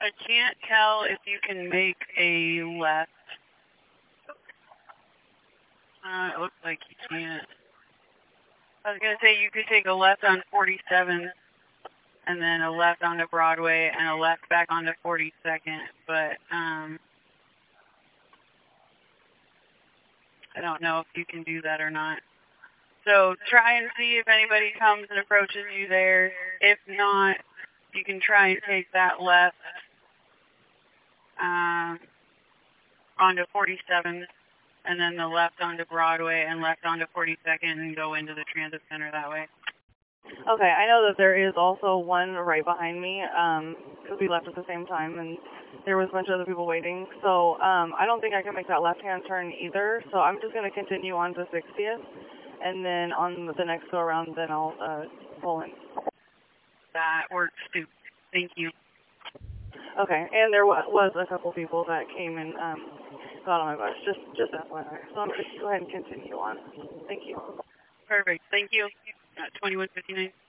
I can't tell if you can make a left. It looks like you can't. I was going to say you could take a left on 47 and then a left onto Broadway and a left back onto 42nd, but I don't know if you can do that or not. So try and see if anybody comes and approaches you there. If not, you can try and take that left onto 47th and then the left onto Broadway and left onto 42nd and go into the transit center that way. Okay, I know that there is also one right behind me, because we left at the same time, and there was a bunch of other people waiting. So I don't think I can make that left-hand turn either, so I'm just going to continue on to 60th, and then on the next go-around, then I'll pull in. That works, too. Thank you. Okay, and there was a couple people that came and got on my bus, just FYI. So I'm going to go ahead and continue on. Thank you. Perfect. Thank you. 2159.